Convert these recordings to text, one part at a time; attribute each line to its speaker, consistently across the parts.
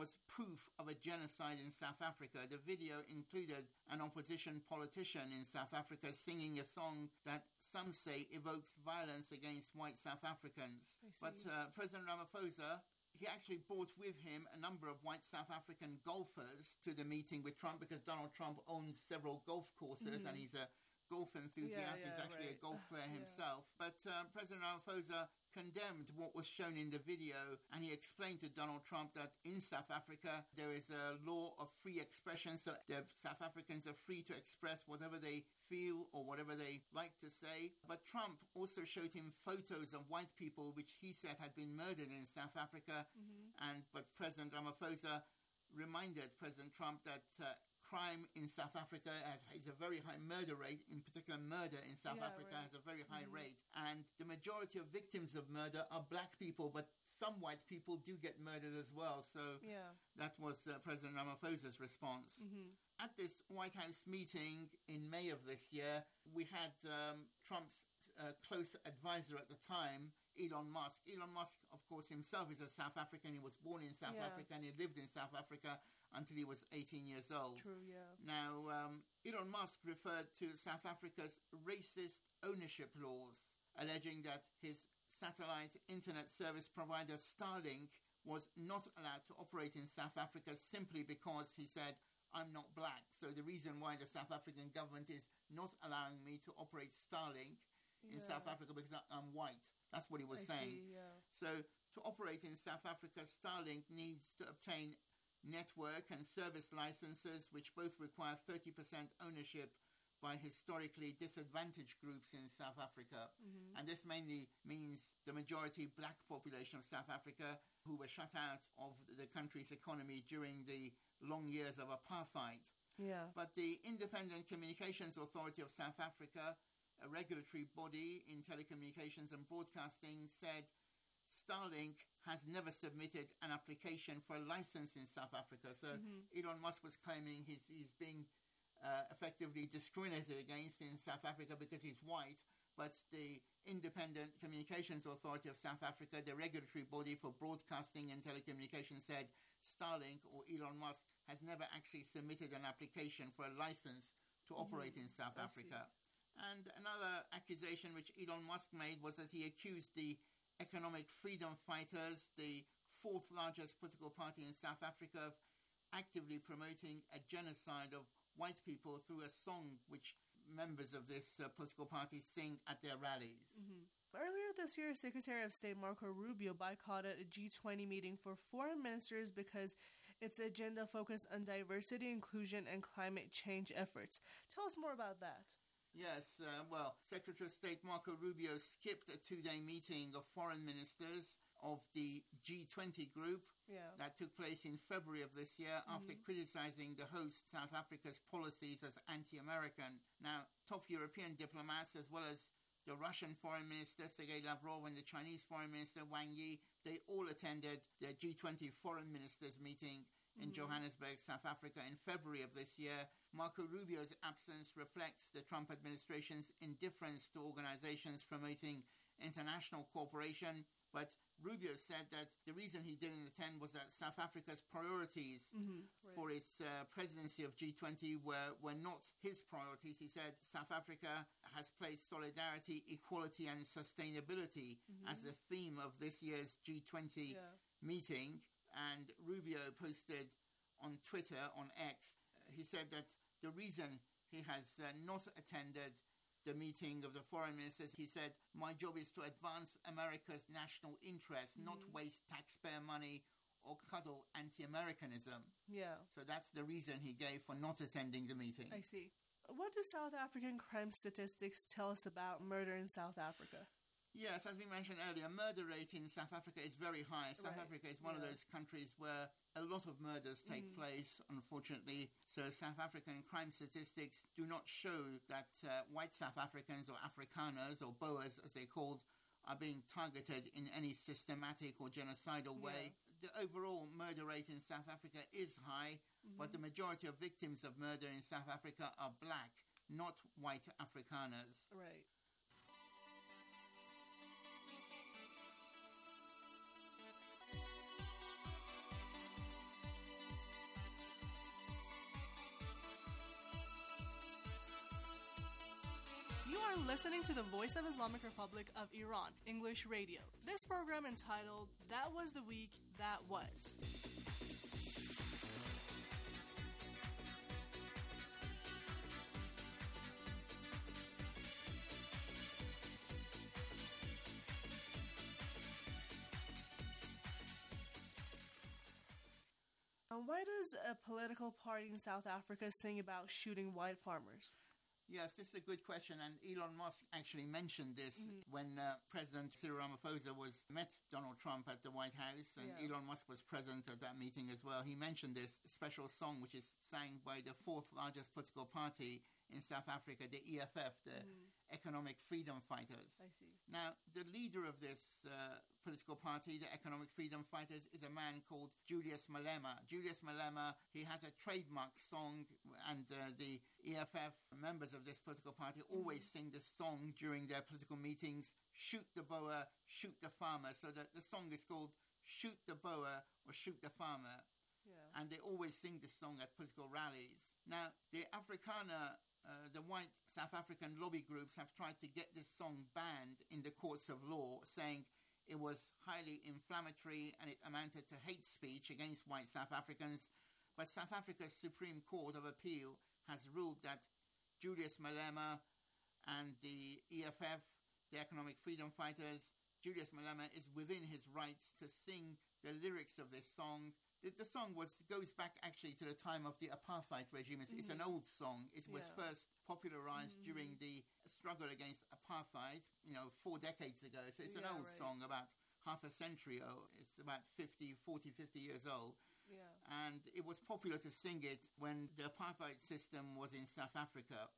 Speaker 1: was proof of a genocide in South Africa. The video included an opposition politician in South Africa singing a song that some say evokes violence against white South Africans. But President Ramaphosa, he actually brought with him a number of white South African golfers to the meeting with Trump, because Donald Trump owns several golf courses and he's a golf enthusiast. He's actually a golf player himself. But President Ramaphosa condemned what was shown in the video, and he explained to Donald Trump that in South Africa there is a law of free expression, so the South Africans are free to express whatever they feel or whatever they like to say. But Trump also showed him photos of white people which he said had been murdered in South Africa, but President Ramaphosa reminded President Trump that crime in South Africa has a very high murder rate. In particular, murder in South Africa has a very high rate. And the majority of victims of murder are black people, but some white people do get murdered as well. So that was President Ramaphosa's response. At this White House meeting in May of this year, we had Trump's close advisor at the time, Elon Musk. Elon Musk, of course, himself is a South African. He was born in South Africa and he lived in South Africa until he was 18 years old. Now, Elon Musk referred to South Africa's racist ownership laws, alleging that his satellite internet service provider Starlink was not allowed to operate in South Africa simply because, he said, I'm not black. So the reason why the South African government is not allowing me to operate Starlink in South Africa because I'm white. That's what he was saying. So to operate in South Africa, Starlink needs to obtain network and service licenses, which both require 30% ownership by historically disadvantaged groups in South Africa. And this mainly means the majority black population of South Africa, who were shut out of the country's economy during the long years of apartheid. But the Independent Communications Authority of South Africa, a regulatory body in telecommunications and broadcasting, said Starlink has never submitted an application for a license in South Africa. So Elon Musk was claiming he's being effectively discriminated against in South Africa because he's white, but the Independent Communications Authority of South Africa, the regulatory body for broadcasting and telecommunications, said Starlink, or Elon Musk, has never actually submitted an application for a license to operate in South Africa. And another accusation which Elon Musk made was that he accused the Economic Freedom Fighters, the fourth largest political party in South Africa, of actively promoting a genocide of white people through a song which members of this political party sing at their rallies.
Speaker 2: Earlier this year, Secretary of State Marco Rubio boycotted a G20 meeting for foreign ministers because its agenda focused on diversity, inclusion, and climate change efforts. Tell us more about that.
Speaker 1: Yes, well, Secretary of State Marco Rubio skipped a two-day meeting of foreign ministers of the G20 group that took place in February of this year after criticizing the host South Africa's policies as anti-American. Now, top European diplomats, as well as the Russian Foreign Minister Sergei Lavrov and the Chinese Foreign Minister Wang Yi, they all attended the G20 Foreign Ministers meeting in Johannesburg, South Africa in February of this year. Marco Rubio's absence reflects the Trump administration's indifference to organizations promoting international cooperation. But Rubio said that the reason he didn't attend was that South Africa's priorities for its presidency of G20 were not his priorities. He said South Africa has placed solidarity, equality and sustainability as the theme of this year's G20 meeting. And Rubio posted on Twitter, on X, he said that the reason he has not attended the meeting of the foreign ministers, he said, my job is to advance America's national interest, not waste taxpayer money or cuddle anti-Americanism. So that's the reason he gave for not attending the meeting.
Speaker 2: I see. What do South African crime statistics tell us about murder in South Africa?
Speaker 1: Yes, as we mentioned earlier, murder rate in South Africa is very high. South Africa is one of those countries where a lot of murders take place, unfortunately. So South African crime statistics do not show that white South Africans or Afrikaners, or Boers as they're called, are being targeted in any systematic or genocidal way. The overall murder rate in South Africa is high, but the majority of victims of murder in South Africa are black, not white Afrikaners.
Speaker 2: Right. You're listening to the Voice of Islamic Republic of Iran, English Radio. This program entitled, That Was the Week That Was. Why does a political party in South Africa sing about shooting white farmers?
Speaker 1: Yes, this is a good question, and Elon Musk actually mentioned this when President Cyril Ramaphosa met Donald Trump at the White House, and Elon Musk was present at that meeting as well. He mentioned this special song, which is sang by the fourth largest political party in South Africa, the EFF, the Economic Freedom Fighters.
Speaker 2: I see.
Speaker 1: Now, the leader of this political party, the Economic Freedom Fighters, is a man called Julius Malema. Julius Malema, he has a trademark song, and the EFF members of this political party always sing this song during their political meetings, Shoot the Boer, Shoot the Farmer. So that the song is called Shoot the Boer or Shoot the Farmer.
Speaker 2: Yeah.
Speaker 1: And they always sing this song at political rallies. Now, the Afrikaner, the white South African lobby groups have tried to get this song banned in the courts of law, saying it was highly inflammatory and it amounted to hate speech against white South Africans. But South Africa's Supreme Court of Appeal has ruled that Julius Malema and the EFF, the Economic Freedom Fighters, Julius Malema is within his rights to sing the lyrics of this song. The song goes back actually to the time of the apartheid regime. It's an old song. It was first popularized during the struggle against apartheid, 4 decades ago. So it's an old song, about half a century old. It's about 50 years old.
Speaker 2: Yeah.
Speaker 1: And it was popular to sing it when the apartheid system was in South Africa.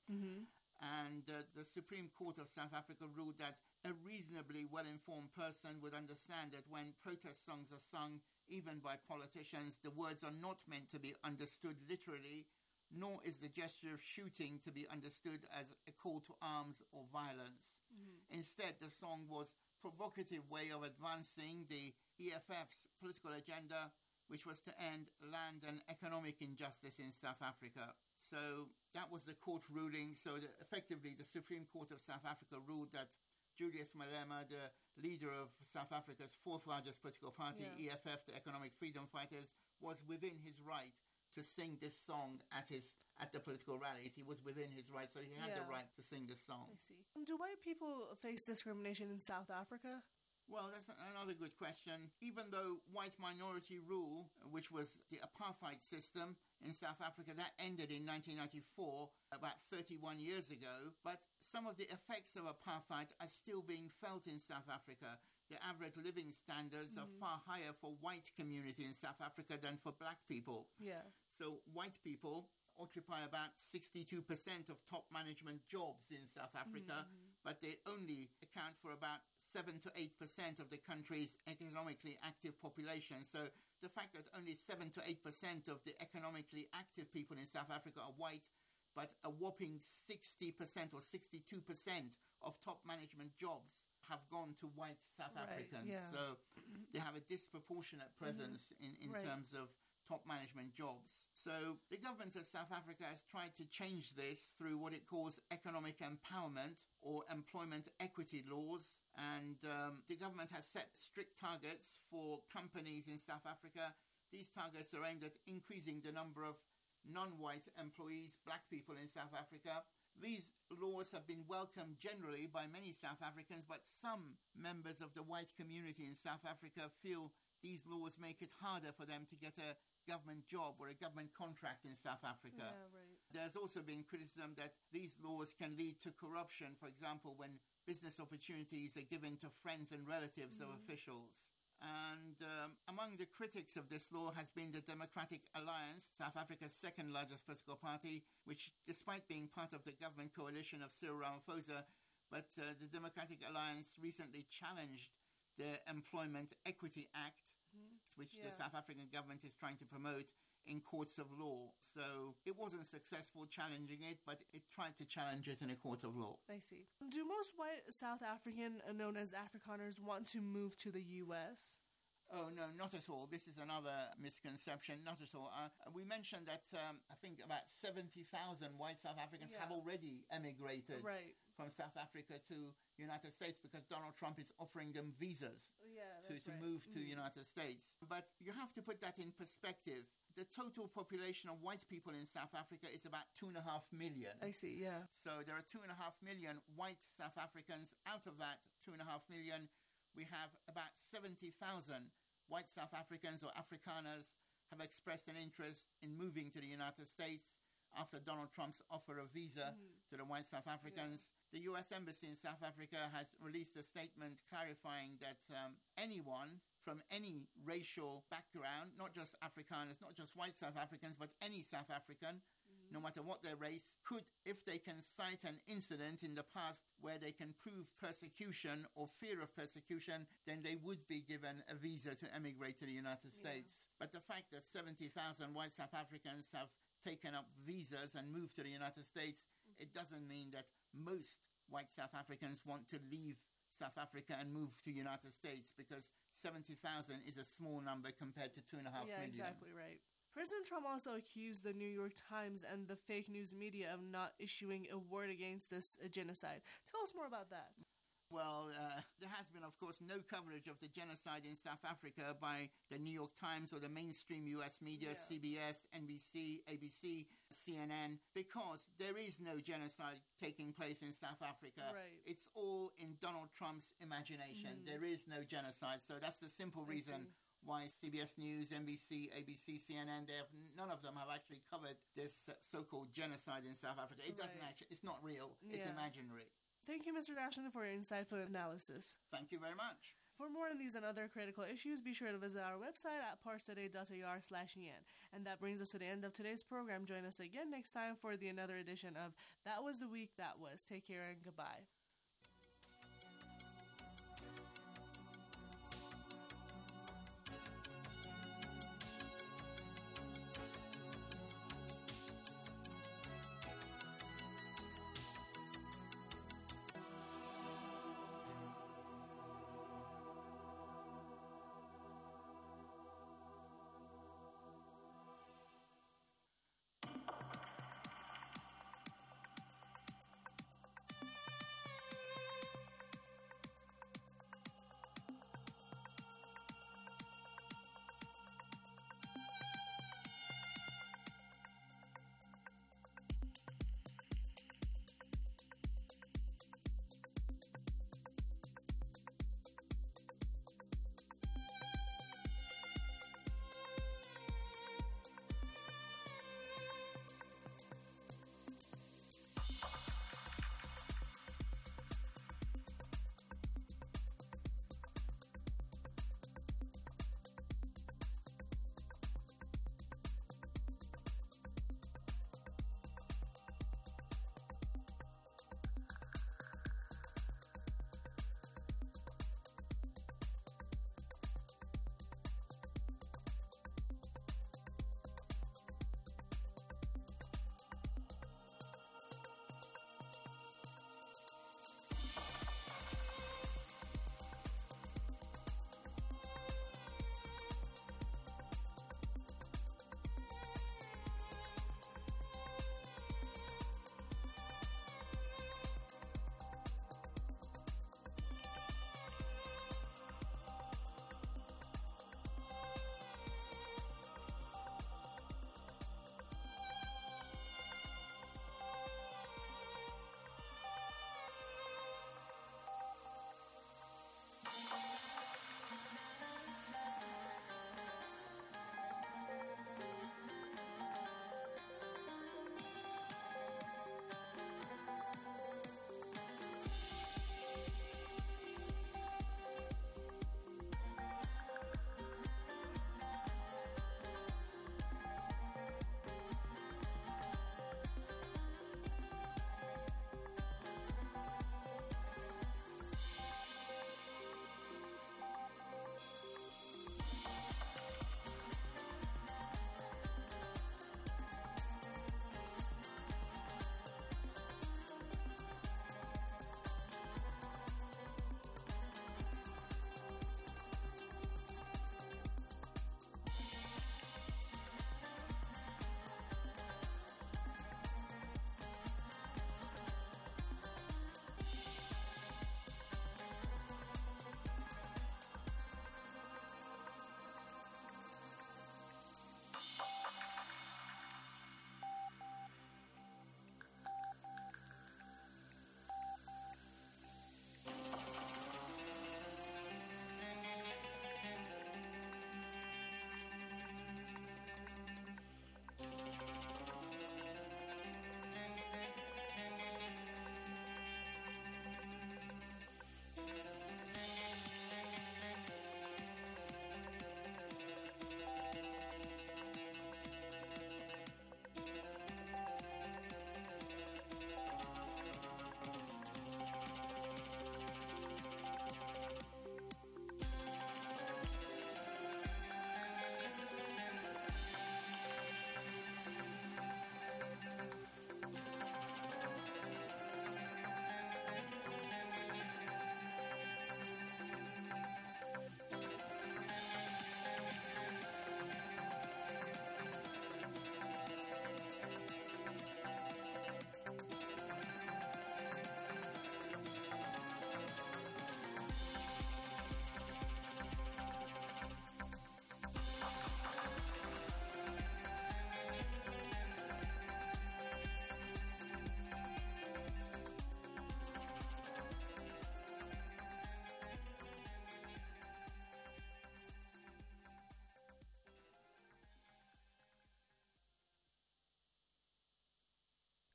Speaker 1: And the Supreme Court of South Africa ruled that a reasonably well-informed person would understand that when protest songs are sung, even by politicians, the words are not meant to be understood literally, nor is the gesture of shooting to be understood as a call to arms or violence. Instead, the song was a provocative way of advancing the EFF's political agenda, which was to end land and economic injustice in South Africa. So that was the court ruling. So effectively, the Supreme Court of South Africa ruled that Julius Malema, the leader of South Africa's fourth largest political party, EFF, the Economic Freedom Fighters, was within his right to sing this song at the political rallies. He was within his right, so he had the right to sing this song.
Speaker 2: I see. Do white people face discrimination in South Africa?
Speaker 1: Well, that's another good question. Even though white minority rule, which was the apartheid system in South Africa, that ended in 1994, about 31 years ago, but some of the effects of apartheid are still being felt in South Africa. The average living standards are far higher for white community in South Africa than for black people.
Speaker 2: Yeah.
Speaker 1: So white people occupy about 62% of top management jobs in South Africa, but they only account for about 7 to 8% of the country's economically active population. So the fact that only 7 to 8% of the economically active people in South Africa are white, but a whopping 60% or 62% of top management jobs have gone to white South Africans.
Speaker 2: Yeah.
Speaker 1: So they have a disproportionate presence in terms of top management jobs. So the government of South Africa has tried to change this through what it calls economic empowerment or employment equity laws. And the government has set strict targets for companies in South Africa. These targets are aimed at increasing the number of non-white employees, black people in South Africa. These laws have been welcomed generally by many South Africans, but some members of the white community in South Africa feel these laws make it harder for them to get a government job or a government contract in South Africa.
Speaker 2: Yeah, right.
Speaker 1: There's also been criticism that these laws can lead to corruption, for example, when business opportunities are given to friends and relatives of officials. And among the critics of this law has been the Democratic Alliance, South Africa's second largest political party, which, despite being part of the government coalition of Cyril Ramaphosa, but the Democratic Alliance recently challenged the Employment Equity Act, which the South African government is trying to promote in courts of law. So it wasn't successful challenging it, but it tried to challenge it in a court of law.
Speaker 2: I see. Do most white South African, known as Afrikaners, want to move to the U.S.?
Speaker 1: Oh, no, not at all. This is another misconception. Not at all. We mentioned that I think about 70,000 white South Africans have already emigrated from South Africa to United States because Donald Trump is offering them visas to move to United States. But you have to put that in perspective. The total population of white people in South Africa is about 2.5 million.
Speaker 2: I see, yeah.
Speaker 1: So there are 2.5 million white South Africans. Out of that 2.5 million, we have about 70,000 white South Africans or Afrikaners have expressed an interest in moving to the United States after Donald Trump's offer of visa to the white South Africans. The U.S. Embassy in South Africa has released a statement clarifying that anyone from any racial background, not just Afrikaners, not just white South Africans, but any South African, no matter what their race, could, if they can cite an incident in the past where they can prove persecution or fear of persecution, then they would be given a visa to emigrate to the United States. But the fact that 70,000 white South Africans have taken up visas and moved to the United States, it doesn't mean that most white South Africans want to leave South Africa and move to United States, because 70,000 is a small number compared to 2.5 million.
Speaker 2: Yeah, exactly right. President Trump also accused the New York Times and the fake news media of not issuing a word against this genocide. Tell us more about that.
Speaker 1: Well, there has been, of course, no coverage of the genocide in South Africa by the New York Times or the mainstream U.S. media, CBS, NBC, ABC, CNN, because there is no genocide taking place in South Africa.
Speaker 2: Right.
Speaker 1: It's all in Donald Trump's imagination. There is no genocide. So that's the simple reason why CBS News, NBC, ABC, CNN, none of them have actually covered this so-called genocide in South Africa. It doesn't actually, it's not real. It's imaginary.
Speaker 2: Thank you, Mr. Dashton, for your insightful analysis.
Speaker 1: Thank you very much.
Speaker 2: For more on these and other critical issues, be sure to visit our website at parstoday.ir/yan. And that brings us to the end of today's program. Join us again next time for another edition of That Was the Week That Was. Take care and goodbye.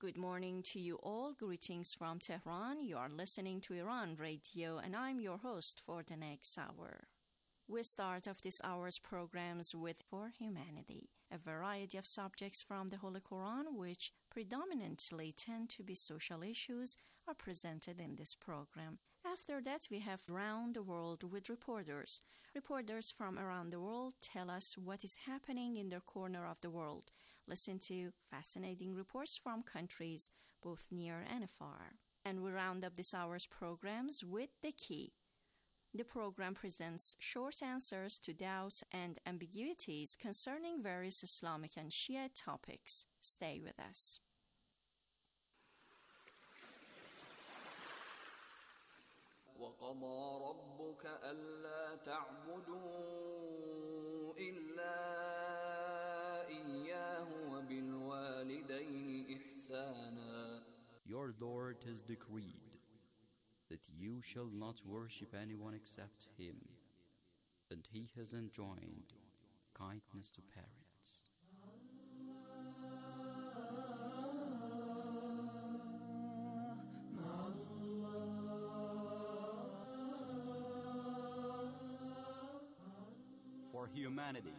Speaker 3: Good morning to you all. Greetings from Tehran. You are listening to Iran Radio, and I'm your host for the next hour. We start off this hour's programs with For Humanity, a variety of subjects from the Holy Quran, which predominantly tend to be social issues, are presented in this program. After that, we have Round the World with reporters. Reporters from around the world tell us what is happening in their corner of the world. Listen to fascinating reports from countries both near and far. And we round up this hour's programs with The Key. The program presents short answers to doubts and ambiguities concerning various Islamic and Shia topics. Stay with us.
Speaker 4: وَقَضَى رَبُّكَ أَلَّا تَعْبُدُوا إِلَّا إِيَّاهُ وَبِالْوَالِدَيْنِ إِحْسَانًا.
Speaker 5: Your Lord has decreed that you shall not worship anyone except Him, and He has enjoined kindness to parents. For humanity.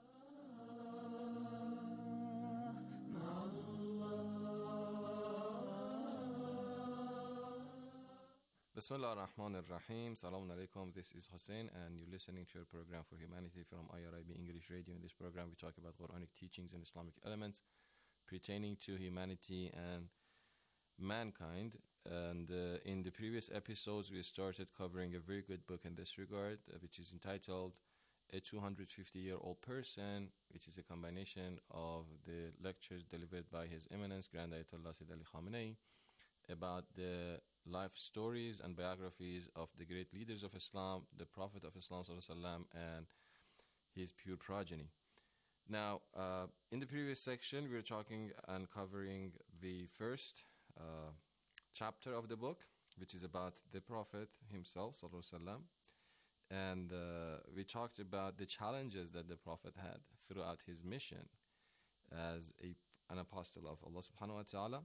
Speaker 6: Bismillah ar-Rahman ar-Rahim. Salaam alaikum. This is Hussein, and you're listening to a program for humanity from IRIB English Radio. In this program, we talk about Quranic teachings and Islamic elements pertaining to humanity and mankind. And in the previous episodes, we started covering a very good book in this regard, which is entitled A 250-Year-Old Person, which is a combination of the lectures delivered by His Eminence, Grand Ayatollah Sayyid Ali Khamenei, about the life stories and biographies of the great leaders of Islam, the Prophet of Islam ﷺ, and his pure progeny. Now, in the previous section, we were talking and covering the first chapter of the book, which is about the Prophet himself ﷺ, and we talked about the challenges that the Prophet had throughout his mission as an apostle of Allah subhanahu wa ta'ala.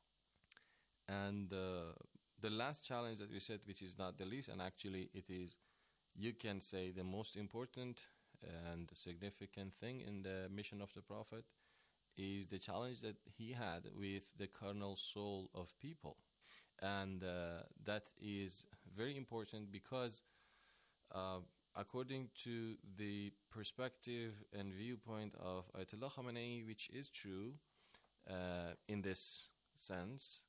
Speaker 6: And the last challenge that we said, which is not the least, and actually it is, you can say, the most important and significant thing in the mission of the Prophet, is the challenge that he had with the carnal soul of people. And that is very important because according to the perspective and viewpoint of Ayatollah Khamenei, which is true in this sense,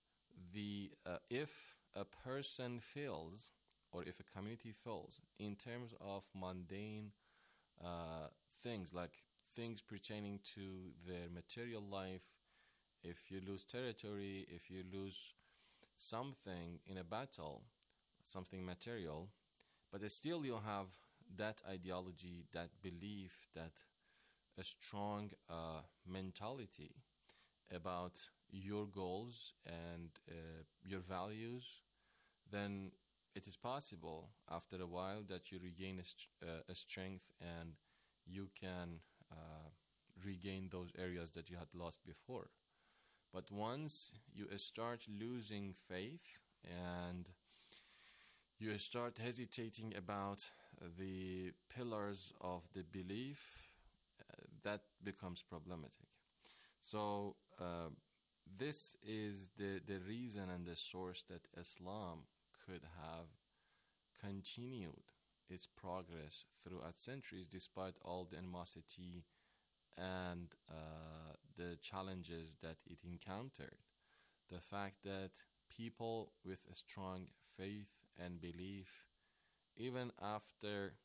Speaker 6: if a person fails, or if a community fails in terms of mundane things, like things pertaining to their material life, if you lose territory, if you lose something in a battle, something material, but still you have that ideology, that belief, that a strong mentality about your goals and your values, then it is possible after a while that you regain a strength and you can regain those areas that you had lost before. But once you start losing faith and you start hesitating about the pillars of the belief, that becomes problematic. So this is the reason and the source that Islam could have continued its progress throughout centuries despite all the animosity and the challenges that it encountered. The fact that people with a strong faith and belief, even after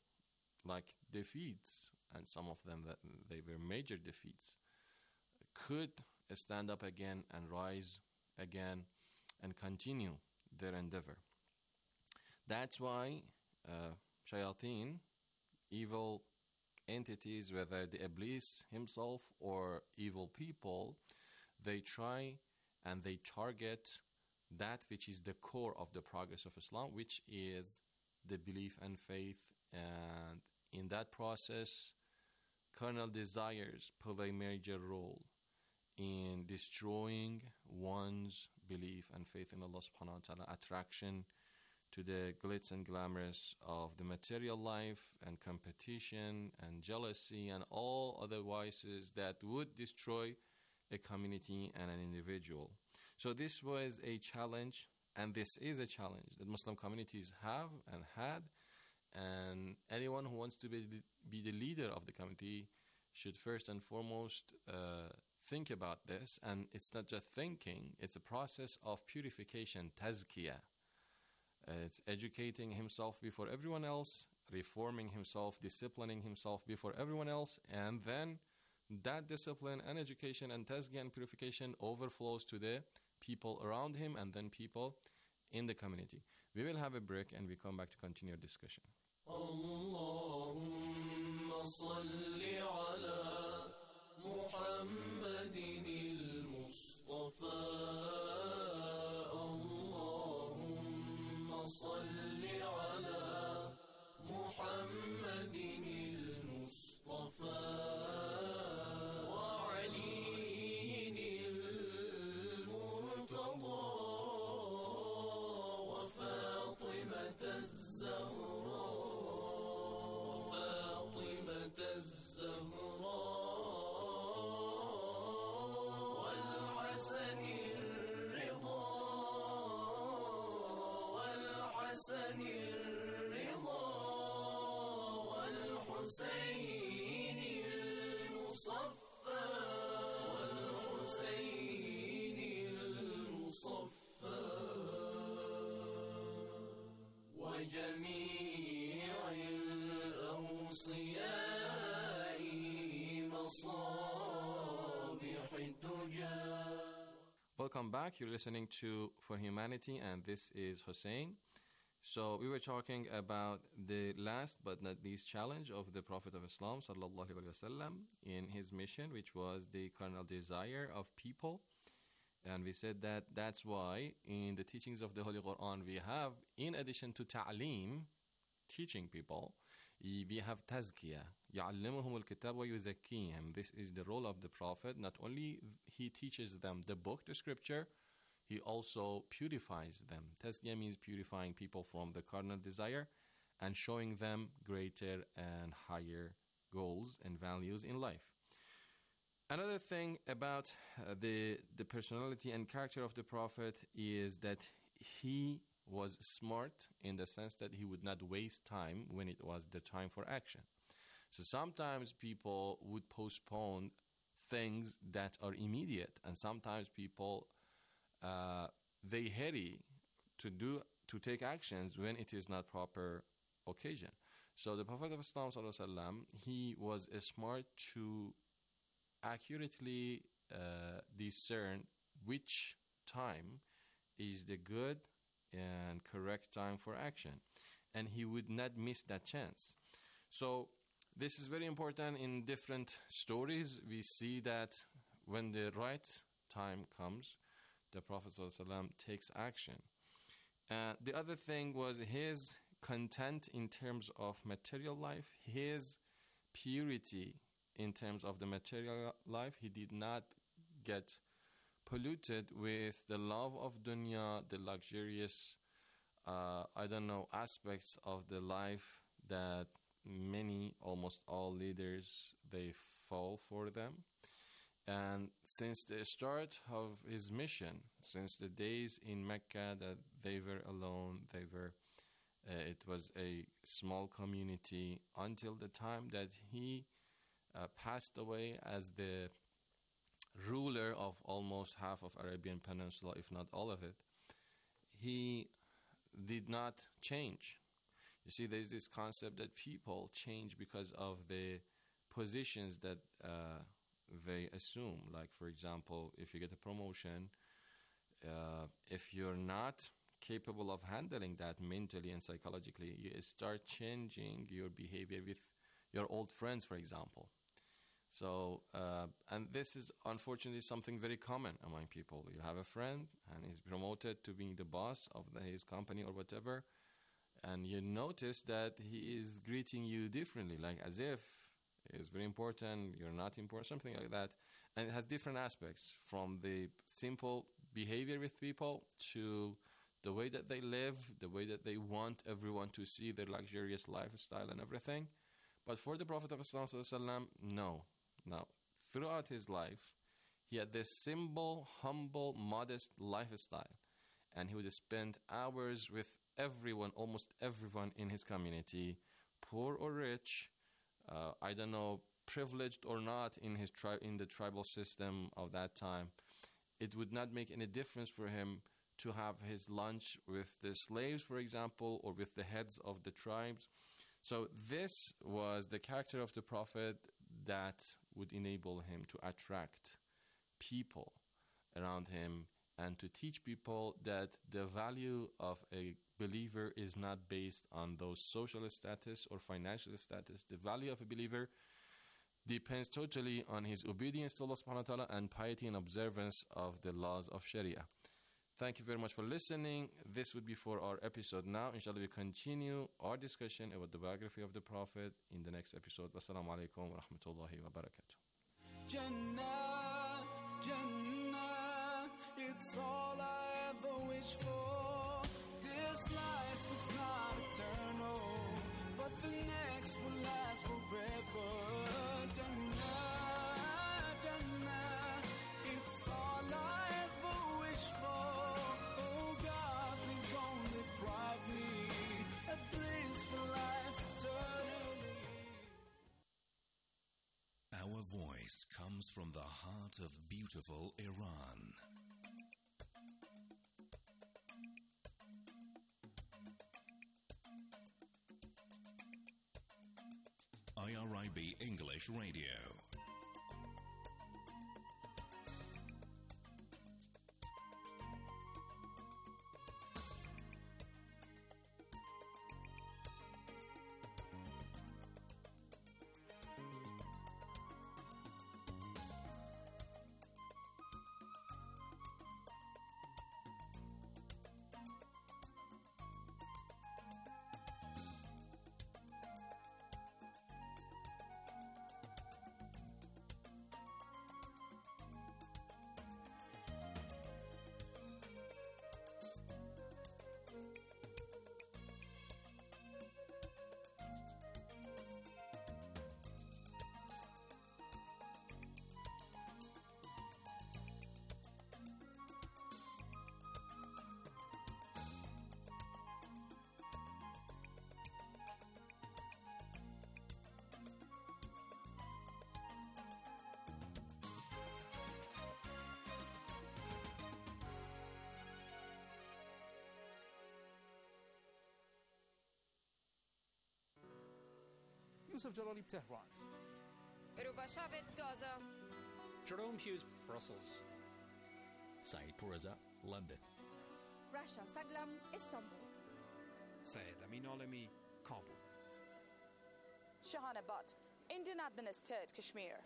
Speaker 6: defeats, and some of them that they were major defeats, could stand up again and rise again and continue their endeavor. That's why shayateen, evil entities, whether the Iblis himself or evil people, they try and they target that which is the core of the progress of Islam, which is the belief and faith. And in that process, carnal desires play a major role in destroying one's belief and faith in Allah subhanahu wa ta'ala, attraction to the glitz and glamours of the material life and competition and jealousy and all other vices that would destroy a community and an individual. So this was a challenge, and this is a challenge that Muslim communities have and had, and anyone who wants to be the leader of the community should first and foremost think about this. And it's not just thinking, it's a process of purification, tazkiyah. It's educating himself before everyone else, reforming himself, disciplining himself before everyone else, and then that discipline and education and tazkiyah and purification overflows to the people around him and then people in the community. We will have a break and we come back to continue our discussion.
Speaker 4: اللهم صل على محمد المصطفى اللهم صل على محمد المصطفى حسن الرضا والحسين المصفى وجميع الأوصياء مصابيح الدجى.
Speaker 6: Welcome back. You're listening to For Humanity, and this is Hussein. So we were talking about the last but not least challenge of the Prophet of Islam sallallahu alaihi wasallam in his mission, which was the carnal desire of people. And we said that that's why in the teachings of the Holy Quran we have, in addition to ta'aleem, teaching people, we have tazkiyah. يَعَلِّمُهُمُ الْكِتَابَ وَيُزَكِّيهِمْ. This is the role of the Prophet. Not only he teaches them the book, the scripture, he also purifies them. Tazkiyah means purifying people from the carnal desire and showing them greater and higher goals and values in life. Another thing about the personality and character of the Prophet is that he was smart in the sense that he would not waste time when it was the time for action. So sometimes people would postpone things that are immediate, and sometimes people they hurry to take actions when it is not proper occasion. So the Prophet of Islam sallallahu alaihi wasallam, he was smart to accurately discern which time is the good and correct time for action, and he would not miss that chance. So this is very important. In different stories we see that when the right time comes, the Prophet ﷺ takes action. The other thing was his content in terms of material life, his purity in terms of the material life. He did not get polluted with the love of dunya, the luxurious, aspects of the life that many, almost all leaders, they fall for them. And since the start of his mission, since the days in Mecca that they were alone, it was a small community until the time that he passed away as the ruler of almost half of Arabian Peninsula, if not all of it. He did not change. You see, there's this concept that people change because of the positions that they assume. Like, for example, if you get a promotion, if you're not capable of handling that mentally and psychologically, you start changing your behavior with your old friends, for example. So, and this is unfortunately something very common among people. You have a friend and he's promoted to being the boss of his company or whatever, and you notice that he is greeting you differently, like as if is very important, you're not important, something like that. And it has different aspects, from the simple behavior with people to the way that they live, the way that they want everyone to see their luxurious lifestyle and everything. But for the Prophet of Islam, no. Now, throughout his life, he had this simple, humble, modest lifestyle. And he would spend hours with everyone, almost everyone in his community, poor or rich, I don't know, privileged or not in the tribal system of that time. It would not make any difference for him to have his lunch with the slaves, for example, or with the heads of the tribes. So this was the character of the Prophet that would enable him to attract people around him and to teach people that the value of a believer is not based on those social status or financial status. The value of a believer depends totally on his obedience to Allah subhanahu wa ta'ala and piety and observance of the laws of Sharia. Thank you very much for listening. This would be for our episode now. Inshallah, we continue our discussion about the biography of the Prophet in the next episode. Wassalamu alaikum wa rahmatullahi wa barakatuh.
Speaker 7: Jannah, Jannah, it's all I ever wish for. This life is not eternal, but the next will last forever. Jannah, Jannah, it's all I ever wish for. Oh God, please don't deprive me a blissful life eternally.
Speaker 8: Our voice comes from the heart of beautiful Iran. IRIB English Radio.
Speaker 9: Yusuf Jalali, Tehran.
Speaker 10: Rubashavet, Gaza.
Speaker 11: Jerome Hughes, Brussels.
Speaker 12: Saeed Pourreza, London.
Speaker 10: Rasha Saglam, Istanbul.
Speaker 11: Syed Amin Alemi, Kabul.
Speaker 13: Shahana Butt, Indian administered Kashmir.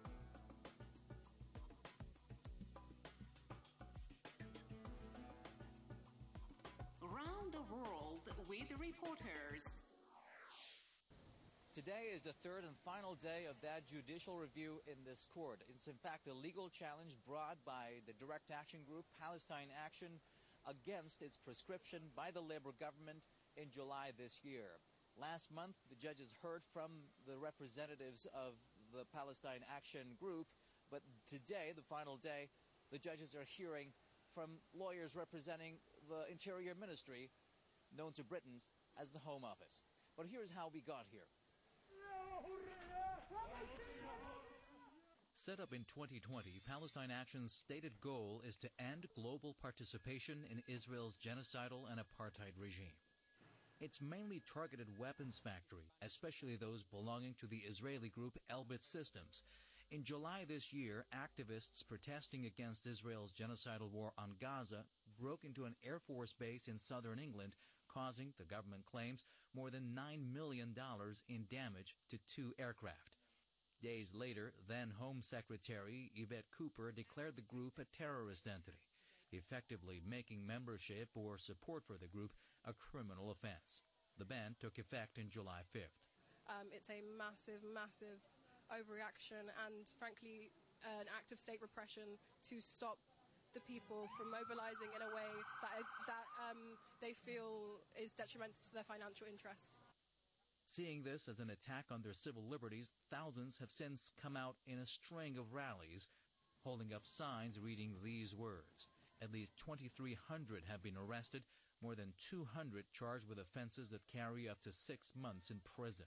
Speaker 14: Around the world with reporters.
Speaker 15: Today is the third and final day of that judicial review in this court. It's in fact a legal challenge brought by the Direct Action Group, Palestine Action, against its proscription by the Labour government in July this year. Last month, the judges heard from the representatives of the Palestine Action Group, but today, the final day, the judges are hearing from lawyers representing the Interior Ministry, known to Britons as the Home Office. But here's how we got here.
Speaker 16: Set up in 2020, Palestine Action's stated goal is to end global participation in Israel's genocidal and apartheid regime. It's mainly targeted weapons factory, especially those belonging to the Israeli group Elbit Systems. In July this year, activists protesting against Israel's genocidal war on Gaza broke into an Air Force base in southern England, causing, the government claims, more than $9 million in damage to 2 aircraft. Days later, then Home Secretary Yvette Cooper declared the group a terrorist entity, effectively making membership or support for the group a criminal offense. The ban took effect in July 5th.
Speaker 17: It's a massive, massive overreaction and, frankly, an act of state repression to stop the people from mobilizing in a way that they feel is detrimental to their financial interests.
Speaker 16: Seeing this as an attack on their civil liberties, thousands have since come out in a string of rallies, holding up signs reading these words. At least 2,300 have been arrested, more than 200 charged with offenses that carry up to 6 months in prison.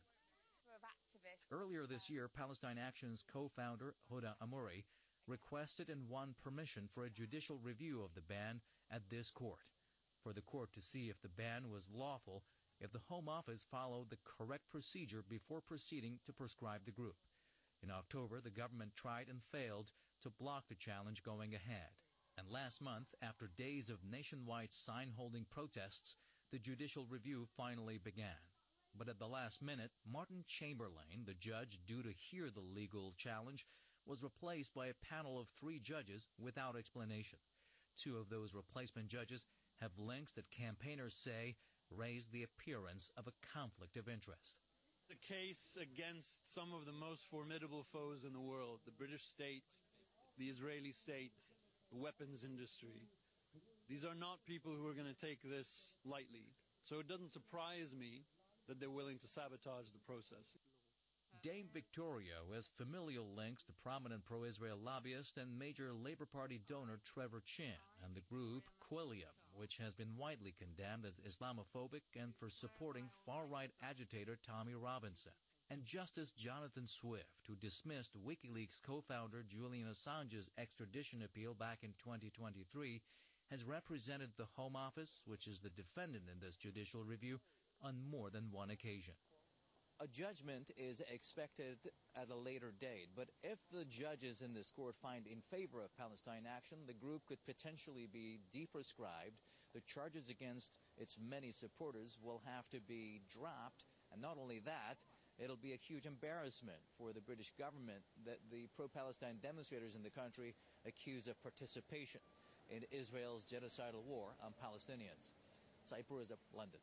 Speaker 16: Earlier this year, Palestine Action's co-founder, Huda Amouri, requested and won permission for a judicial review of the ban at this court, for the court to see if the ban was lawful, if the Home Office followed the correct procedure before proceeding to prescribe the group. In October, the government tried and failed to block the challenge going ahead. And last month, after days of nationwide sign-holding protests, the judicial review finally began. But at the last minute, Martin Chamberlain, the judge due to hear the legal challenge, was replaced by a panel of 3 judges without explanation. 2 of those replacement judges have links that campaigners say raise the appearance of a conflict of interest.
Speaker 18: The case against some of the most formidable foes in the world, the British state, the Israeli state, the weapons industry. These are not people who are going to take this lightly. So it doesn't surprise me that they're willing to sabotage the process.
Speaker 16: Dame Victoria has familial links to prominent pro-Israel lobbyist and major Labour Party donor Trevor Chin and the group Quilliam, which has been widely condemned as Islamophobic and for supporting far-right agitator Tommy Robinson. And Justice Jonathan Swift, who dismissed WikiLeaks co-founder Julian Assange's extradition appeal back in 2023, has represented the Home Office, which is the defendant in this judicial review, on more than one occasion.
Speaker 15: A judgment is expected at a later date, but if the judges in this court find in favor of Palestine Action, the group could potentially be deprescribed. The charges against its many supporters will have to be dropped, and not only that, it'll be a huge embarrassment for the British government that the pro-Palestine demonstrators in the country accuse of participation in Israel's genocidal war on Palestinians. Saeed Pureza, London.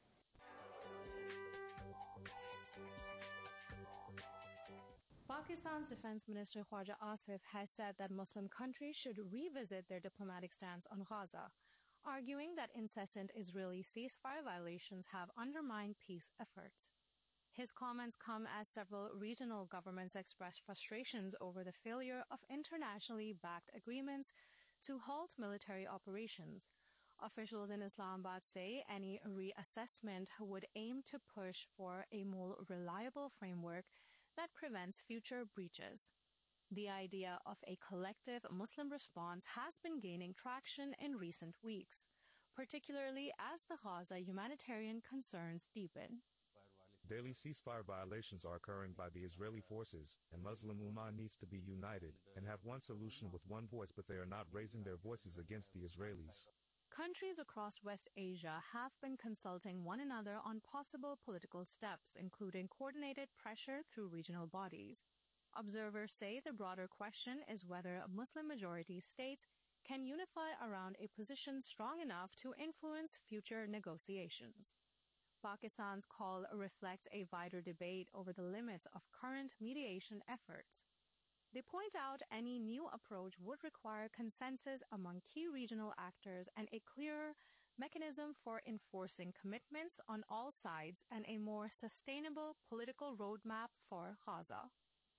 Speaker 19: Pakistan's Defense Minister Khwaja Asif has said that Muslim countries should revisit their diplomatic stance on Gaza, arguing that incessant Israeli ceasefire violations have undermined peace efforts. His comments come as several regional governments express frustrations over the failure of internationally backed agreements to halt military operations. Officials in Islamabad say any reassessment would aim to push for a more reliable framework that prevents future breaches. The idea of a collective Muslim response has been gaining traction in recent weeks, particularly as the Gaza humanitarian concerns deepen.
Speaker 20: Daily ceasefire violations are occurring by the Israeli forces, and Muslim Ummah needs to be united and have one solution with one voice, but they are not raising their voices against the Israelis.
Speaker 19: Countries across West Asia have been consulting one another on possible political steps, including coordinated pressure through regional bodies. Observers say the broader question is whether Muslim-majority states can unify around a position strong enough to influence future negotiations. Pakistan's call reflects a wider debate over the limits of current mediation efforts. They point out any new approach would require consensus among key regional actors and a clearer mechanism for enforcing commitments on all sides and a more sustainable political roadmap for Gaza.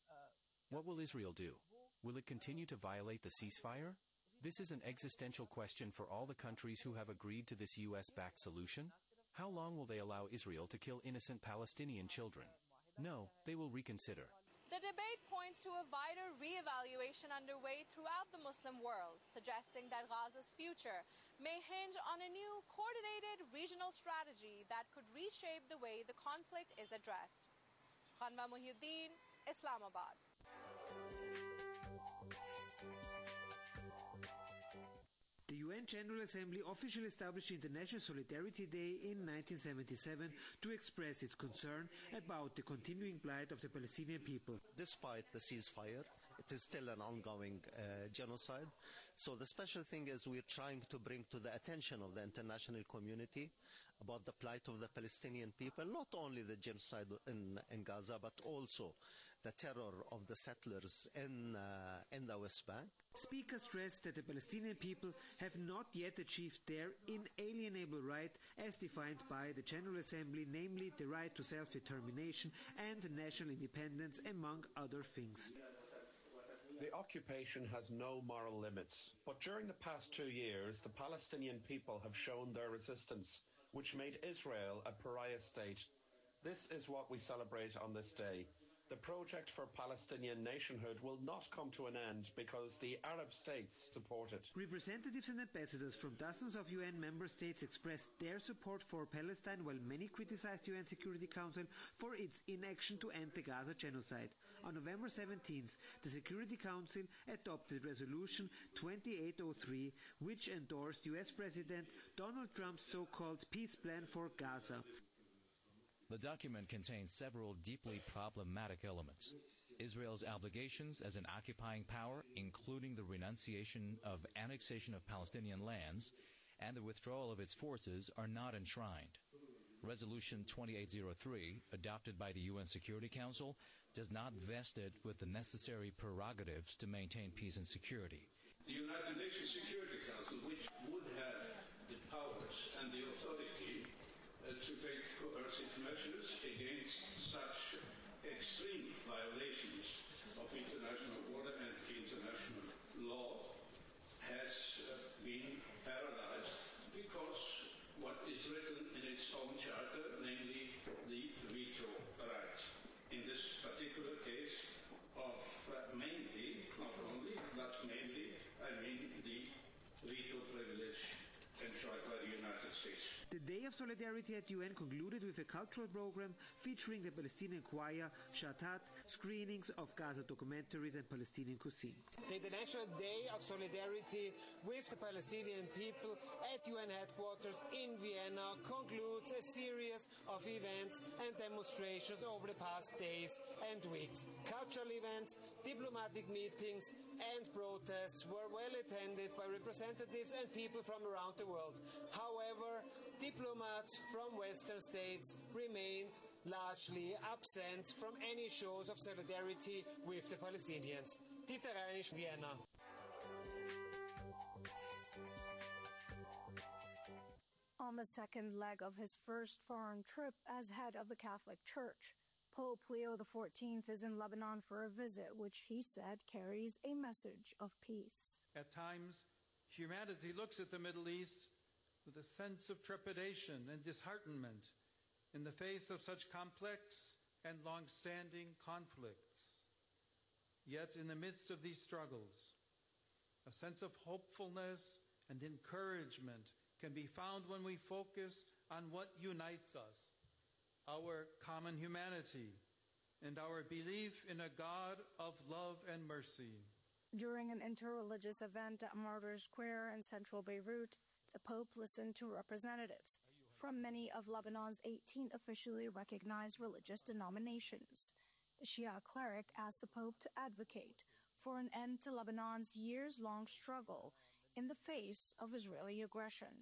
Speaker 21: What will Israel do? Will it continue to violate the ceasefire? This is an existential question for all the countries who have agreed to this U.S.-backed solution. How long will they allow Israel to kill innocent Palestinian children? No, they will reconsider.
Speaker 13: The debate points to a wider re-evaluation underway throughout the Muslim world, suggesting that Gaza's future may hinge on a new, coordinated regional strategy that could reshape the way the conflict is addressed. Khanwa Muhyiddin, Islamabad.
Speaker 22: The UN General Assembly officially established International Solidarity Day in 1977 to express its concern about the continuing plight of the Palestinian people.
Speaker 23: Despite the ceasefire, it is still an ongoing genocide. So the special thing is we're trying to bring to the attention of the international community about the plight of the Palestinian people, not only the genocide in Gaza, but also the terror of the settlers in the West Bank.
Speaker 22: Speaker stressed that the Palestinian people have not yet achieved their inalienable right as defined by the General Assembly, namely the right to self-determination and national independence, among other things.
Speaker 1: The occupation has no moral limits, but during the past 2 years, the Palestinian people have shown their resistance, which made Israel a pariah state. This is what we celebrate on this day. The project for Palestinian nationhood will not come to an end because the Arab states support it.
Speaker 22: Representatives and ambassadors from dozens of UN member states expressed their support for Palestine, while many criticized the UN Security Council for its inaction to end the Gaza genocide. On November 17th, the Security Council adopted Resolution 2803, which endorsed US President Donald Trump's so-called peace plan for Gaza.
Speaker 12: The document contains several deeply problematic elements. Israel's obligations as an occupying power, including the renunciation of annexation of Palestinian lands and the withdrawal of its forces, are not enshrined. Resolution 2803, adopted by the UN Security Council, does not vest it with the necessary prerogatives to maintain peace and security.
Speaker 2: The United Nations Security Council, which would have the powers and the authority to take coercive measures against such extreme violations of international order and international law, has been paralyzed because what is written in its own charter, namely the veto right. In this particular case of mainly, not only, but mainly, I mean the veto privilege enjoyed by the United States.
Speaker 22: The Day of Solidarity at UN concluded with a cultural program featuring the Palestinian choir Shatat, screenings of Gaza documentaries and Palestinian cuisine.
Speaker 3: The International Day of Solidarity with the Palestinian people at UN headquarters in Vienna concludes a series of events and demonstrations over the past days and weeks. Cultural events, diplomatic meetings and protests were well attended by representatives and people from around the world. However, diplomats from Western states remained largely absent from any shows of solidarity with the Palestinians. Dieter Reinisch, Vienna.
Speaker 19: On the second leg of his first foreign trip as head of the Catholic Church, Pope Leo XIV is in Lebanon for a visit which he said carries a message of peace.
Speaker 24: At times, humanity looks at the Middle East with a sense of trepidation and disheartenment in the face of such complex and long-standing conflicts. Yet in the midst of these struggles, a sense of hopefulness and encouragement can be found when we focus on what unites us, our common humanity, and our belief in a God of love and mercy.
Speaker 19: During an interreligious event at Martyrs Square in central Beirut, the Pope listened to representatives from many of Lebanon's 18 officially recognized religious denominations. The Shia cleric asked the Pope to advocate for an end to Lebanon's years-long struggle in the face of Israeli aggression.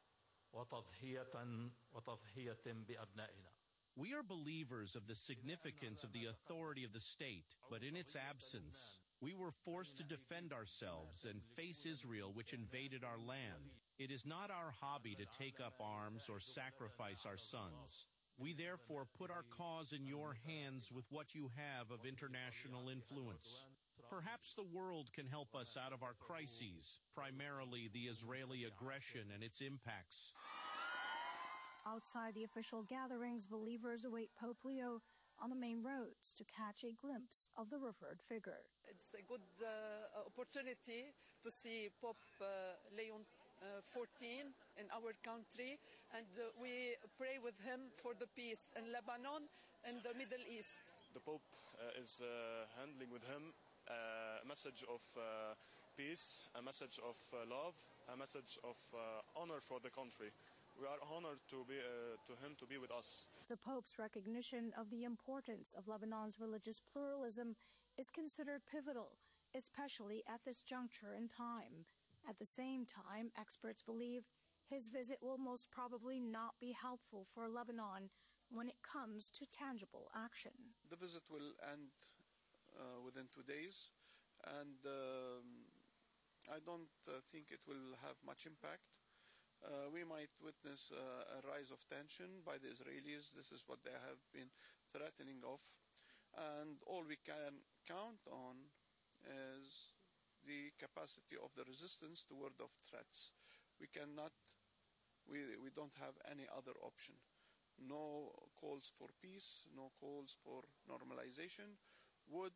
Speaker 25: We are believers of the significance of the authority of the state, but in its absence, we were forced to defend ourselves and face Israel, which invaded our land. It is not our hobby to take up arms or sacrifice our sons. We therefore put our cause in your hands with what you have of international influence. Perhaps the world can help us out of our crises, primarily the Israeli aggression and its impacts.
Speaker 19: Outside the official gatherings, believers await Pope Leo on the main roads to catch a glimpse of the revered figure.
Speaker 26: It's a good opportunity to see Pope Leo XIV in our country, and we pray with him for the peace in Lebanon and the Middle East.
Speaker 27: The Pope is handling with him a message of peace, a message of love, a message of honor for the country. We are honored to him to be with us.
Speaker 19: The Pope's recognition of the importance of Lebanon's religious pluralism is considered pivotal, especially at this juncture in time. At the same time, experts believe
Speaker 4: his visit will most probably not be helpful for Lebanon when it comes to tangible action.
Speaker 5: The visit will end within 2 days, and I don't think it will have much impact. We might witness a rise of tension by the Israelis. This is what they have been threatening of. And all we can count on is the capacity of the resistance to ward off threats. We don't have any other option. No calls for peace, no calls for normalization would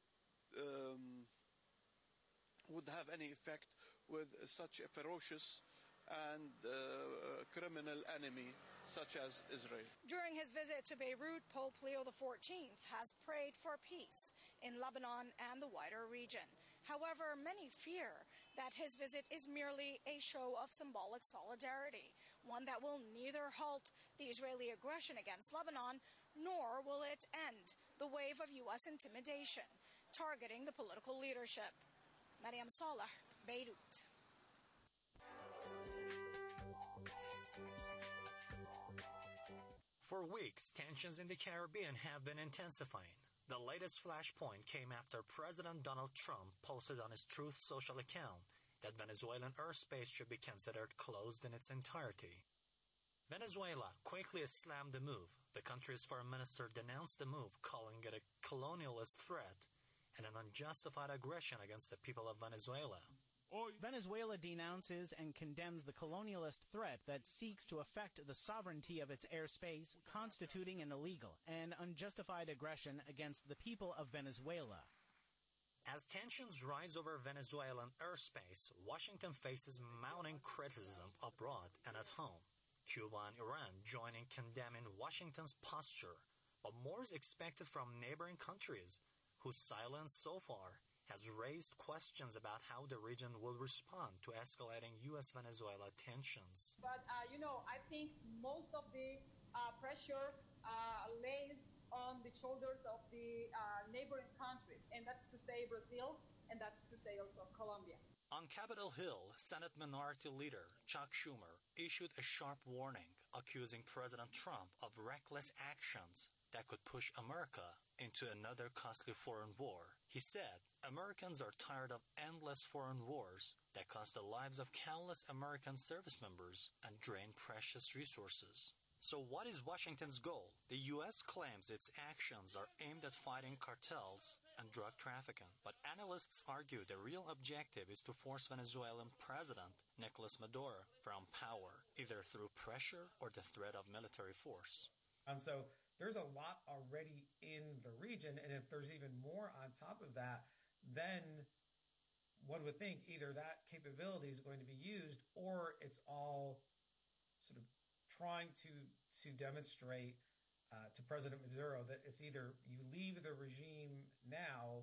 Speaker 5: have any effect with such a ferocious and criminal enemy such as Israel.
Speaker 4: During his visit to Beirut, Pope Leo XIV has prayed for peace in Lebanon and the wider region. However, many fear that his visit is merely a show of symbolic solidarity, one that will neither halt the Israeli aggression against Lebanon, nor will it end the wave of U.S. intimidation targeting the political leadership. Mariam Saleh, Beirut.
Speaker 6: For weeks, tensions in the Caribbean have been intensifying. The latest flashpoint came after President Donald Trump posted on his Truth Social account that Venezuelan airspace should be considered closed in its entirety. Venezuela quickly slammed the move. The country's foreign minister denounced the move, calling it a colonialist threat and an unjustified aggression against the people of Venezuela.
Speaker 7: Venezuela denounces and condemns the colonialist threat that seeks to affect the sovereignty of its airspace, constituting an illegal and unjustified aggression against the people of Venezuela.
Speaker 6: As tensions rise over Venezuelan airspace, Washington faces mounting criticism abroad and at home. Cuba and Iran join in condemning Washington's posture, but more is expected from neighboring countries, whose silence so far has raised questions about how the region will respond to escalating U.S.-Venezuela tensions.
Speaker 8: But, I think most of the pressure lays on the shoulders of the neighboring countries, and that's to say Brazil, and that's to say also Colombia.
Speaker 6: On Capitol Hill, Senate Minority Leader Chuck Schumer issued a sharp warning, accusing President Trump of reckless actions that could push America into another costly foreign war. He said, Americans are tired of endless foreign wars that cost the lives of countless American service members and drain precious resources. So what is Washington's goal? The U.S. claims its actions are aimed at fighting cartels and drug trafficking, but analysts argue the real objective is to force Venezuelan President Nicolas Maduro from power, either through pressure or the threat of military force.
Speaker 9: So there's a lot already in the region, and if there's even more on top of that, then one would think either that capability is going to be used or it's all sort of trying to demonstrate to President Maduro that it's either you leave the regime now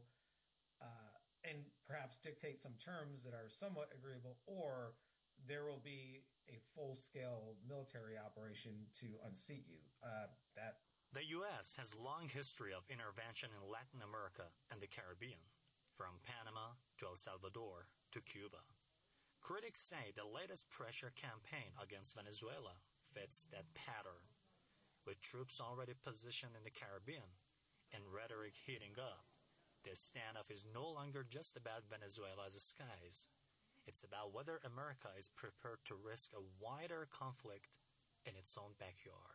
Speaker 9: and perhaps dictate some terms that are somewhat agreeable, or there will be a full-scale military operation to unseat you.
Speaker 6: The U.S. has a long history of intervention in Latin America and the Caribbean, from Panama to El Salvador to Cuba. Critics say the latest pressure campaign against Venezuela fits that pattern. With troops already positioned in the Caribbean and rhetoric heating up, this standoff is no longer just about Venezuela's skies. It's about whether America is prepared to risk a wider conflict in its own backyard.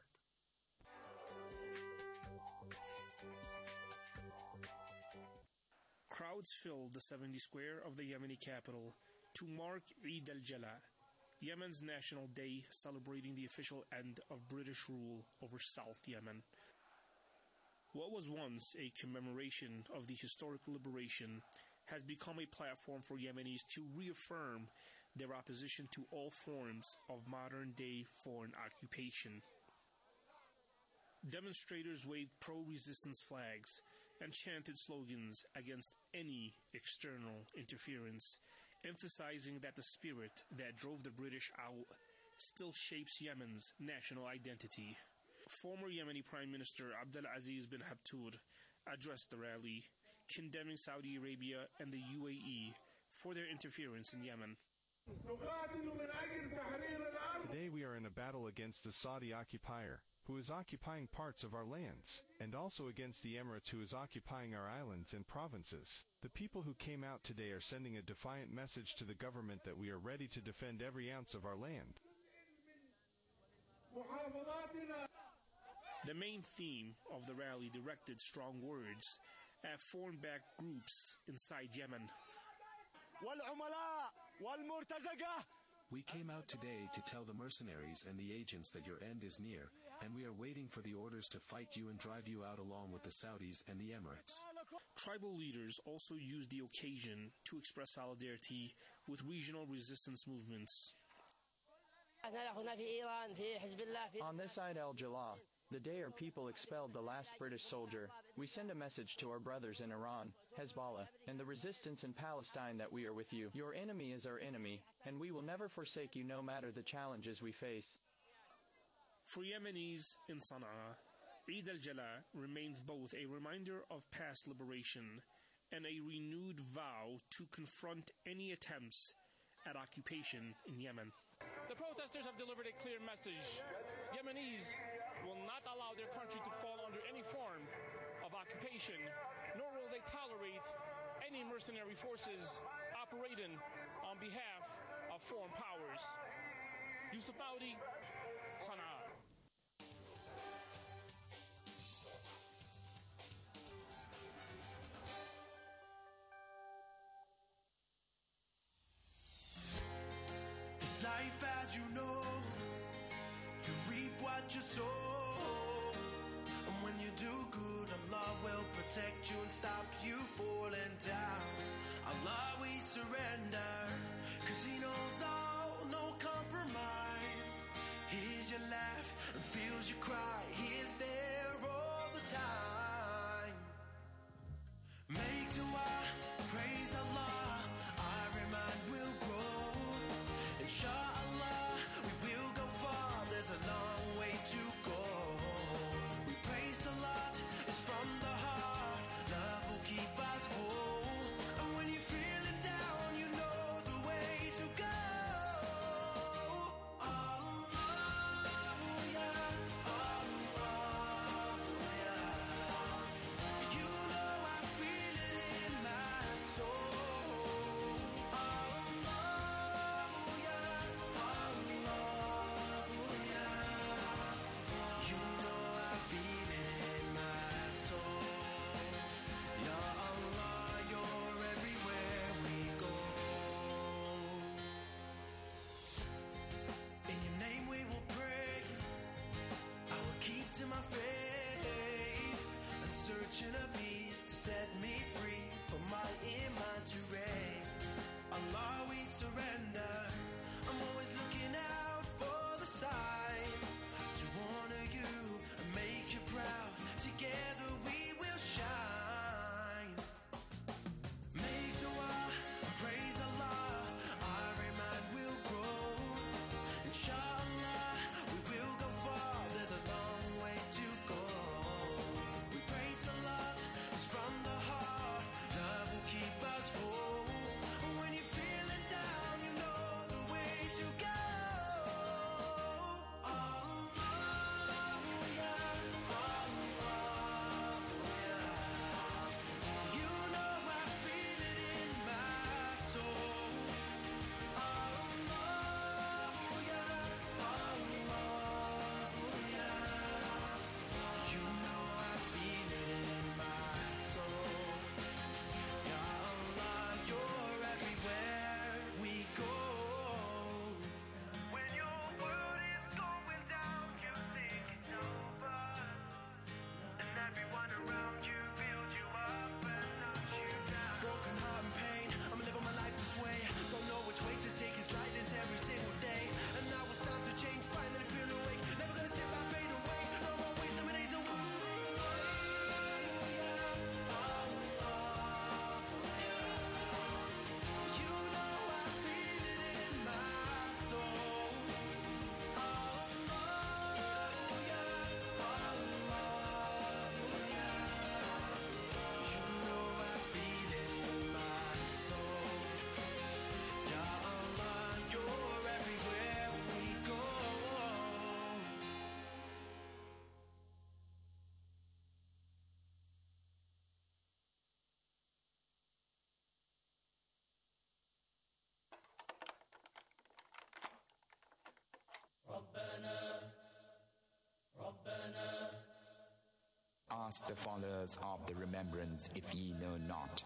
Speaker 10: Crowds filled the 70 square of the Yemeni capital to mark Eid al-Jala, Yemen's national day celebrating the official end of British rule over South Yemen. What was once a commemoration of the historic liberation has become a platform for Yemenis to reaffirm their opposition to all forms of modern-day foreign occupation. Demonstrators waved pro-resistance flags and chanted slogans against any external interference, emphasizing that the spirit that drove the British out still shapes Yemen's national identity. Former Yemeni Prime Minister Abdulaziz bin Habtoud addressed the rally, condemning Saudi Arabia and the UAE for their interference in Yemen.
Speaker 11: Today we are in a battle against the Saudi occupier, who is occupying parts of our lands, and also against the Emirates, who is occupying our islands and provinces. The people who came out today are sending a defiant message to the government that we are ready to defend every ounce of our land.
Speaker 10: The main theme of the rally directed strong words at foreign-backed groups inside Yemen.
Speaker 21: We came out today to tell the mercenaries and the agents that your end is near, and we are waiting for the orders to fight you and drive you out along with the Saudis and the Emirates.
Speaker 10: Tribal leaders also used the occasion to express solidarity with regional resistance movements.
Speaker 14: On this Eid al-Jalaa, the day our people expelled the last British soldier, we send a message to our brothers in Iran, Hezbollah, and the resistance in Palestine that we are with you. Your enemy is our enemy, and we will never forsake you no matter the challenges we face.
Speaker 10: For Yemenis in Sana'a, Eid al-Jalaa remains both a reminder of past liberation and a renewed vow to confront any attempts at occupation in Yemen.
Speaker 15: The protesters have delivered a clear message. Yemenis will not allow their country to fall under any form of occupation, nor will they tolerate any mercenary forces operating on behalf of foreign powers. Yusuf Maudi, Sana'a.
Speaker 16: This life as you know, you reap what you sow. And when you do good, Allah will protect you and stop you falling down. Allah we surrender, cause He knows all, no compromise. Hears your laugh and feels you cry. He is there all the time. Make dua, praise Allah, our iman will grow. Inshallah, we will go far, there's a long way to go. We pray salat is from the heart, love will keep us whole. And when you're feeling down, you know the way to go. Allah, yeah, Allah, yeah. You know I feel it in my soul.
Speaker 1: Ask the followers of the remembrance if ye know not.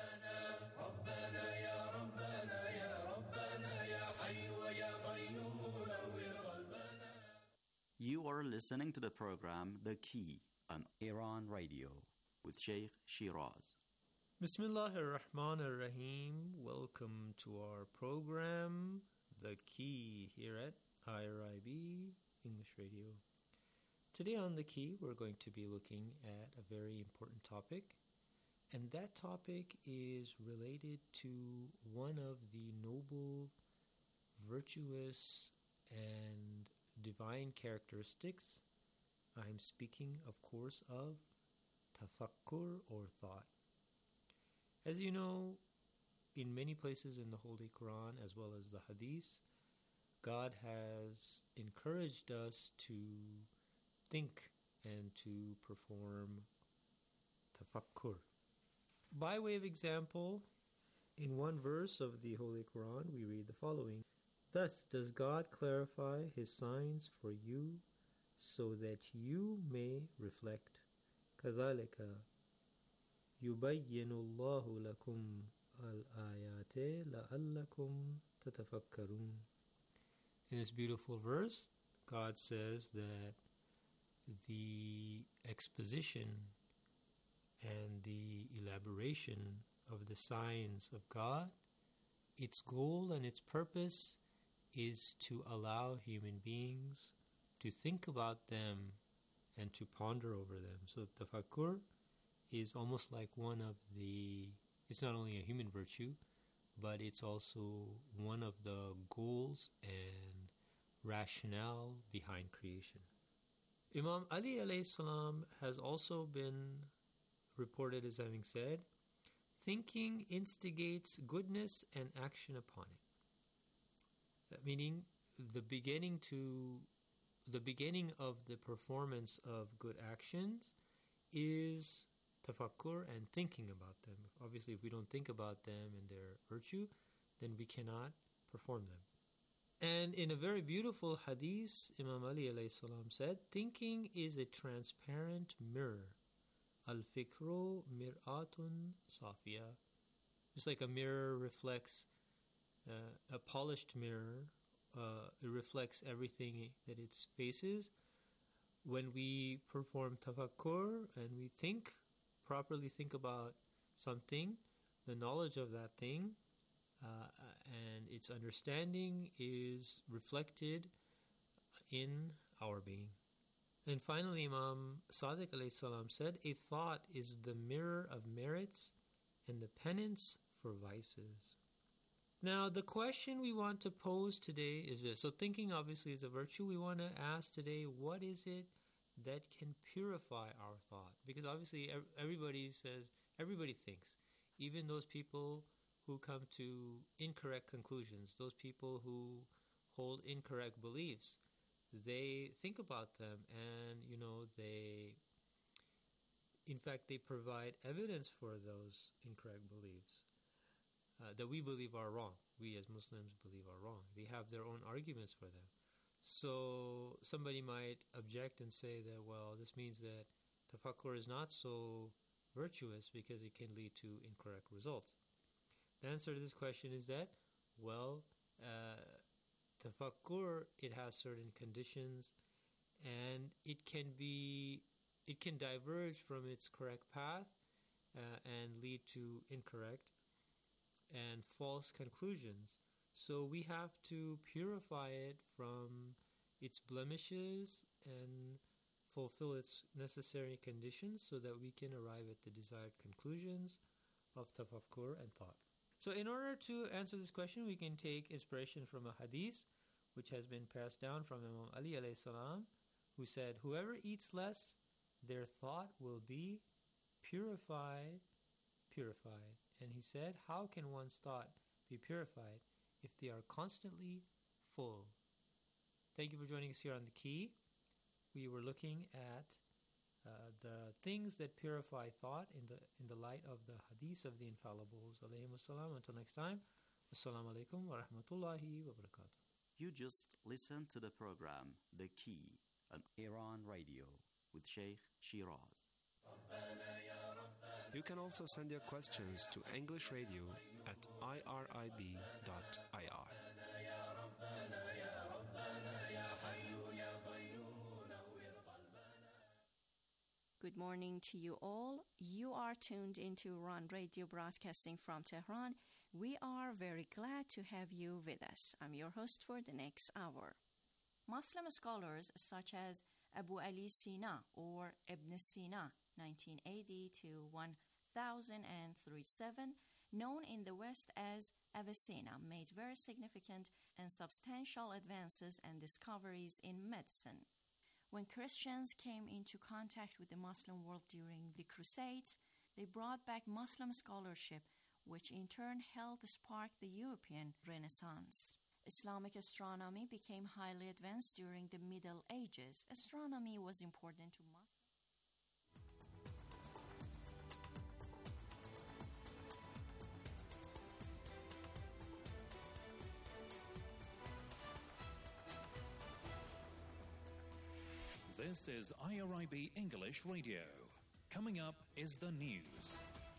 Speaker 12: You are listening to the program The Key on Iran Radio with Sheikh Shiraz.
Speaker 13: Bismillahir Rahmanir Rahim. Welcome to our program The Key here at IRIB English Radio. Today on The Key we're going to be looking at a very important topic, and that topic is related to one of the noble, virtuous, and divine characteristics. I'm speaking, of course, of tafakkur or thought. As you know, in many places in the Holy Quran as well as the Hadith, God has encouraged us to think and to perform tafakkur. By way of example, in one verse of the Holy Quran, we read the following: Thus does God clarify His signs for you, so that you may reflect. كَذَلِكَ يُبَيِّنُ اللَّهُ لَكُمْ الْآيَاتِ لَعَلَّكُمْ تَتَفَكَّرُونَ. In this beautiful verse, God says that the exposition and the elaboration of the signs of God, its goal and its purpose is to allow human beings to think about them and to ponder over them. So tafakkur is almost like it's not only a human virtue, but it's also one of the goals and rationale behind creation. Imam Ali alayhi salam has also been reported as having said, thinking instigates goodness and action upon it. Meaning the beginning of the performance of good actions is tafakkur and thinking about them. Obviously, if we don't think about them and their virtue, then we cannot perform them. And in a very beautiful hadith, Imam Ali alayhi salam said, thinking is a transparent mirror. Al-fikru mir'atun safiya. Just like a mirror reflects, a polished mirror, it reflects everything that it faces. When we perform tafakkur and we properly think about something, the knowledge of that thing and its understanding is reflected in our being. And finally, Imam Sadiq alayhi salam said, a thought is the mirror of merits and the penance for vices. Now, the question we want to pose today is this. So thinking obviously is a virtue. We want to ask today, what is it that can purify our thought? Because obviously everybody thinks. Even those people who come to incorrect conclusions, those people who hold incorrect beliefs, they think about them and, they provide evidence for those incorrect beliefs that we believe are wrong. We as Muslims believe are wrong. They have their own arguments for them. So somebody might object and say that, well, this means that tafakkur is not so virtuous because it can lead to incorrect results. The answer to this question is that, tafakkur, it has certain conditions, and it can diverge from its correct path and lead to incorrect and false conclusions. So we have to purify it from its blemishes and fulfill its necessary conditions so that we can arrive at the desired conclusions of tafakkur and thought. So in order to answer this question, we can take inspiration from a hadith which has been passed down from Imam Ali alayhi salam, who said, whoever eats less, their thought will be purified. And he said, how can one's thought be purified if they are constantly full? Thank you for joining us here on The Key. We were looking at the things that purify thought in the light of the hadith of the infallibles. Alayhimus salam. Until next time, assalamu alaikum wa rahmatullahi wa barakatuh.
Speaker 12: You just listened to the program The Key on Iran Radio with Sheikh Shiraz.
Speaker 2: You can also send your questions to English Radio at irib.ir.
Speaker 3: Good morning to you all. You are tuned into Iran Radio broadcasting from Tehran. We are very glad to have you with us. I'm your host for the next hour. Muslim scholars such as Abu Ali Sina or Ibn Sina, 1980 to 1037, known in the West as Avicenna, made very significant and substantial advances and discoveries in medicine. When Christians came into contact with the Muslim world during the Crusades, they brought back Muslim scholarship, which in turn helped spark the European Renaissance. Islamic astronomy became highly advanced during the Middle Ages. Astronomy was important to Muslims.
Speaker 17: This is IRIB English Radio. Coming up is the news.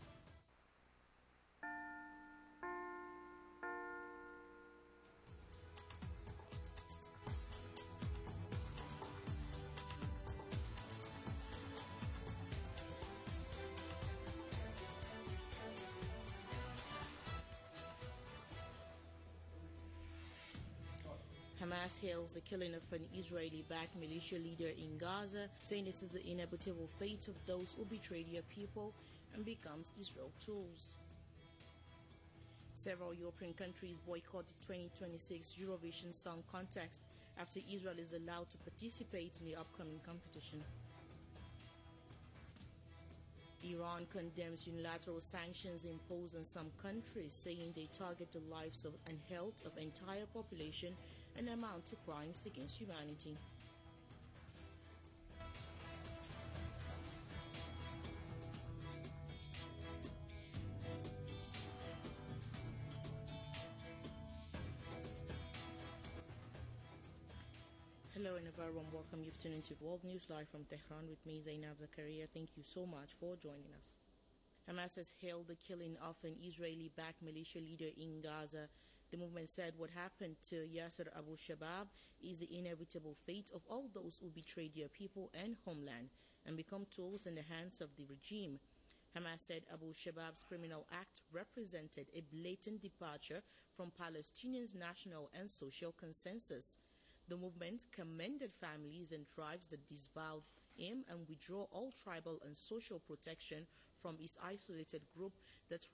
Speaker 18: Hamas hails the killing of an Israeli-backed militia leader in Gaza, saying it is the inevitable fate of those who betrayed their people and becomes Israel's tools. Several European countries boycott the 2026 Eurovision Song Contest after Israel is allowed to participate in the upcoming competition. Iran condemns unilateral sanctions imposed on some countries, saying they target the lives and health of entire population and amount to crimes against humanity. Hello and a very warm welcome. You've tuned into World News Live from Tehran with me, Zainab Zakaria. Thank you so much for joining us. Hamas has hailed the killing of an Israeli-backed militia leader in Gaza. The movement said what happened to Yasser Abu Shabab is the inevitable fate of all those who betrayed their people and homeland and become tools in the hands of the regime. Hamas said Abu Shabab's criminal act represented a blatant departure from Palestinians' national and social consensus. The movement commended families and tribes that disavowed him and withdraw all tribal and social protection from his isolated group that